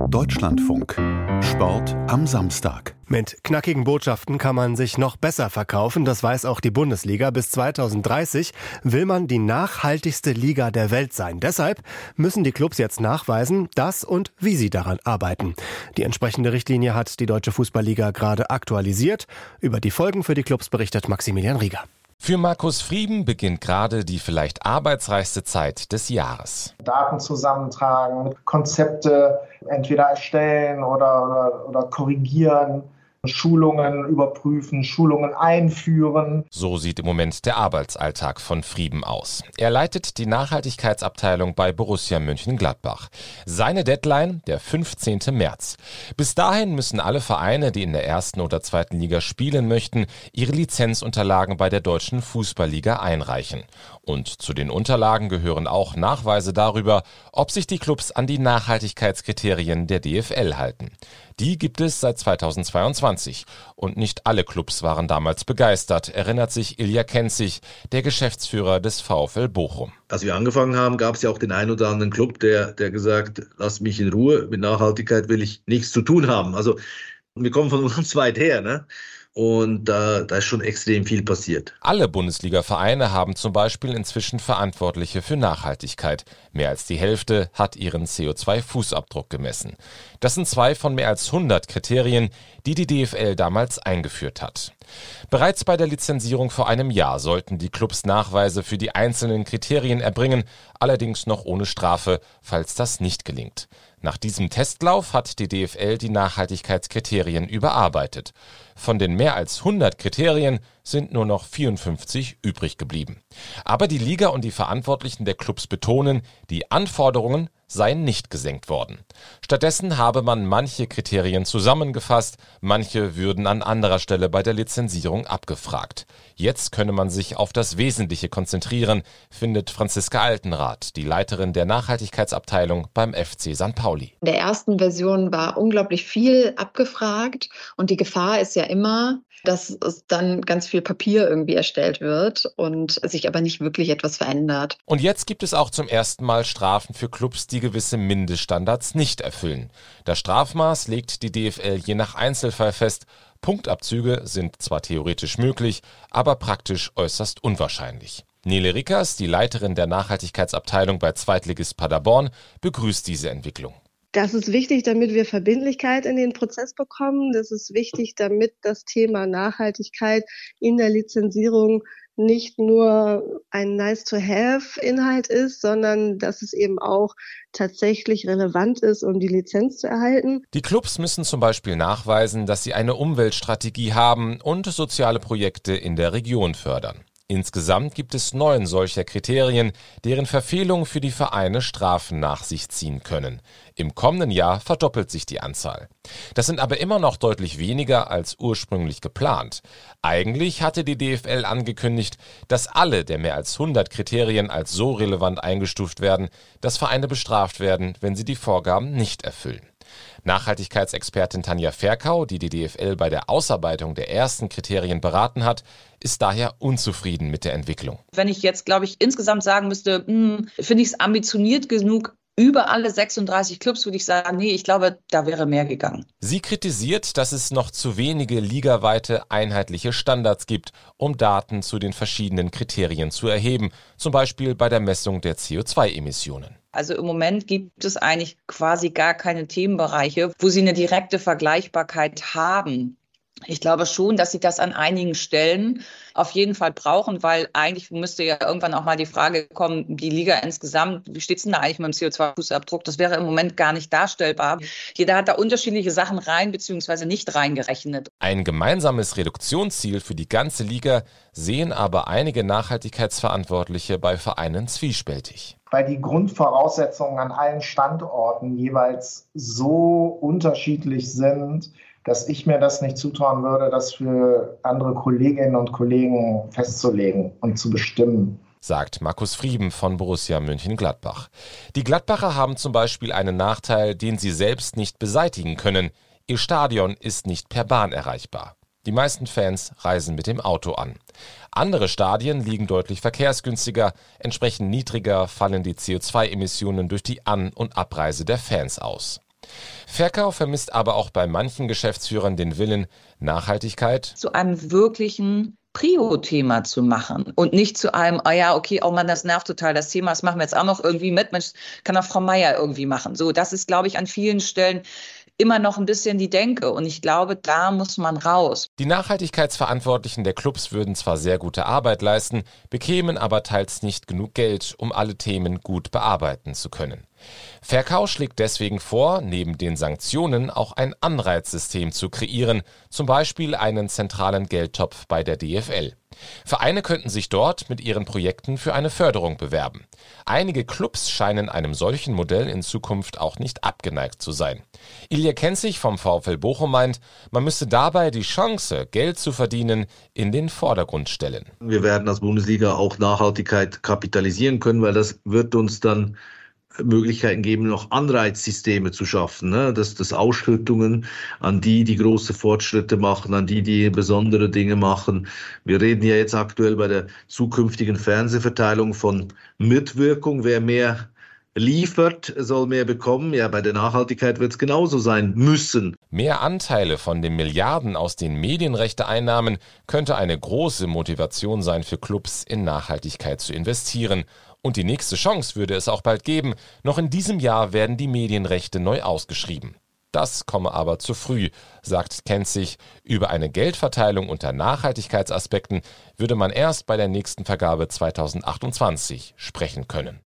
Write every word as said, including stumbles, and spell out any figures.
Deutschlandfunk. Sport am Samstag. Mit knackigen Botschaften kann man sich noch besser verkaufen, das weiß auch die Bundesliga. Bis zweitausenddreißig will man die nachhaltigste Liga der Welt sein. Deshalb müssen die Clubs jetzt nachweisen, dass und wie sie daran arbeiten. Die entsprechende Richtlinie hat die Deutsche Fußballliga gerade aktualisiert. Über die Folgen für die Clubs berichtet Maximilian Rieger. Für Markus Frieben beginnt gerade die vielleicht arbeitsreichste Zeit des Jahres. Daten zusammentragen, Konzepte entweder erstellen oder, oder, oder korrigieren, Schulungen überprüfen, Schulungen einführen. So sieht im Moment der Arbeitsalltag von Frieben aus. Er leitet die Nachhaltigkeitsabteilung bei Borussia Mönchengladbach. Seine Deadline der fünfzehnten März. Bis dahin müssen alle Vereine, die in der ersten oder zweiten Liga spielen möchten, ihre Lizenzunterlagen bei der Deutschen Fußballliga einreichen. Und zu den Unterlagen gehören auch Nachweise darüber, ob sich die Clubs an die Nachhaltigkeitskriterien der D F L halten. Die gibt es seit zweitausendzweiundzwanzig und nicht alle Clubs waren damals begeistert, erinnert sich Ilja Kenzig, der Geschäftsführer des VfL Bochum. Als wir angefangen haben, gab es ja auch den einen oder anderen Club, der, der gesagt, lass mich in Ruhe, mit Nachhaltigkeit will ich nichts zu tun haben. Also wir kommen von ganz weit her, ne? Und da, da ist schon extrem viel passiert. Alle Bundesliga-Vereine haben zum Beispiel inzwischen Verantwortliche für Nachhaltigkeit. Mehr als die Hälfte hat ihren C O zwei Fußabdruck gemessen. Das sind zwei von mehr als hundert Kriterien, die die D F L damals eingeführt hat. Bereits bei der Lizenzierung vor einem Jahr sollten die Clubs Nachweise für die einzelnen Kriterien erbringen, allerdings noch ohne Strafe, falls das nicht gelingt. Nach diesem Testlauf hat die D F L die Nachhaltigkeitskriterien überarbeitet. Von den mehr als hundert Kriterien sind nur noch vierundfünfzig übrig geblieben. Aber die Liga und die Verantwortlichen der Clubs betonen, die Anforderungen seien nicht gesenkt worden. Stattdessen habe man manche Kriterien zusammengefasst, manche würden an anderer Stelle bei der Lizenzierung abgefragt. Jetzt könne man sich auf das Wesentliche konzentrieren, findet Franziska Altenrath, die Leiterin der Nachhaltigkeitsabteilung beim F C Sankt Pauli. In der ersten Version war unglaublich viel abgefragt und die Gefahr ist ja immer, dass es dann ganz viel Papier irgendwie erstellt wird und sich aber nicht wirklich etwas verändert. Und jetzt gibt es auch zum ersten Mal Strafen für Clubs, die gewisse Mindeststandards nicht erfüllen. Das Strafmaß legt die D F L je nach Einzelfall fest. Punktabzüge sind zwar theoretisch möglich, aber praktisch äußerst unwahrscheinlich. Nele Rickers, die Leiterin der Nachhaltigkeitsabteilung bei Zweitligist Paderborn, begrüßt diese Entwicklung. Das ist wichtig, damit wir Verbindlichkeit in den Prozess bekommen. Das ist wichtig, damit das Thema Nachhaltigkeit in der Lizenzierung nicht nur ein Nice-to-have-Inhalt ist, sondern dass es eben auch tatsächlich relevant ist, um die Lizenz zu erhalten. Die Clubs müssen zum Beispiel nachweisen, dass sie eine Umweltstrategie haben und soziale Projekte in der Region fördern. Insgesamt gibt es neun solcher Kriterien, deren Verfehlung für die Vereine Strafen nach sich ziehen können. Im kommenden Jahr verdoppelt sich die Anzahl. Das sind aber immer noch deutlich weniger als ursprünglich geplant. Eigentlich hatte die D F L angekündigt, dass alle der mehr als hundert Kriterien als so relevant eingestuft werden, dass Vereine bestraft werden, wenn sie die Vorgaben nicht erfüllen. Nachhaltigkeitsexpertin Tanja Ferkau, die die D F L bei der Ausarbeitung der ersten Kriterien beraten hat, ist daher unzufrieden mit der Entwicklung. Wenn ich jetzt, glaube ich, insgesamt sagen müsste, hm, finde ich es ambitioniert genug, über alle sechsunddreißig Clubs würde ich sagen, nee, ich glaube, da wäre mehr gegangen. Sie kritisiert, dass es noch zu wenige ligaweite einheitliche Standards gibt, um Daten zu den verschiedenen Kriterien zu erheben, zum Beispiel bei der Messung der C O zwei Emissionen. Also im Moment gibt es eigentlich quasi gar keine Themenbereiche, wo Sie eine direkte Vergleichbarkeit haben. Ich glaube schon, dass Sie das an einigen Stellen auf jeden Fall brauchen, weil eigentlich müsste ja irgendwann auch mal die Frage kommen, die Liga insgesamt, wie steht es denn da eigentlich mit dem C O zwei Fußabdruck? Das wäre im Moment gar nicht darstellbar. Jeder hat da unterschiedliche Sachen rein bzw. nicht reingerechnet. Ein gemeinsames Reduktionsziel für die ganze Liga sehen aber einige Nachhaltigkeitsverantwortliche bei Vereinen zwiespältig. Weil die Grundvoraussetzungen an allen Standorten jeweils so unterschiedlich sind, dass ich mir das nicht zutrauen würde, das für andere Kolleginnen und Kollegen festzulegen und zu bestimmen. Sagt Markus Frieben von Borussia Mönchengladbach. Die Gladbacher haben zum Beispiel einen Nachteil, den sie selbst nicht beseitigen können. Ihr Stadion ist nicht per Bahn erreichbar. Die meisten Fans reisen mit dem Auto an. Andere Stadien liegen deutlich verkehrsgünstiger, entsprechend niedriger fallen die C O zwei Emissionen durch die An- und Abreise der Fans aus. Verkau vermisst aber auch bei manchen Geschäftsführern den Willen, Nachhaltigkeit zu einem wirklichen Prio-Thema zu machen und nicht zu einem, ah ja, okay, oh Mann, das nervt total, das Thema, das machen wir jetzt auch noch irgendwie mit, Mensch, kann auch Frau Meier irgendwie machen. So, das ist, glaube ich, an vielen Stellen immer noch ein bisschen die Denke und ich glaube, da muss man raus. Die Nachhaltigkeitsverantwortlichen der Clubs würden zwar sehr gute Arbeit leisten, bekämen aber teils nicht genug Geld, um alle Themen gut bearbeiten zu können. Verkau schlägt deswegen vor, neben den Sanktionen auch ein Anreizsystem zu kreieren, zum Beispiel einen zentralen Geldtopf bei der D F L. Vereine könnten sich dort mit ihren Projekten für eine Förderung bewerben. Einige Clubs scheinen einem solchen Modell in Zukunft auch nicht abgeneigt zu sein. Ilja Kenzig vom VfL Bochum meint, man müsste dabei die Chance, Geld zu verdienen, in den Vordergrund stellen. Wir werden als Bundesliga auch Nachhaltigkeit kapitalisieren können, weil das wird uns dann Möglichkeiten geben, noch Anreizsysteme zu schaffen, ne? dass das Ausschüttungen an die, die große Fortschritte machen, an die, die besondere Dinge machen. Wir reden ja jetzt aktuell bei der zukünftigen Fernsehverteilung von Mitwirkung. Wer mehr liefert, soll mehr bekommen. Ja, bei der Nachhaltigkeit wird es genauso sein müssen. Mehr Anteile von den Milliarden aus den Medienrechteeinnahmen könnte eine große Motivation sein für Clubs, in Nachhaltigkeit zu investieren. Und die nächste Chance würde es auch bald geben. Noch in diesem Jahr werden die Medienrechte neu ausgeschrieben. Das komme aber zu früh, sagt Kenzig. Über eine Geldverteilung unter Nachhaltigkeitsaspekten würde man erst bei der nächsten Vergabe zweitausendachtundzwanzig sprechen können.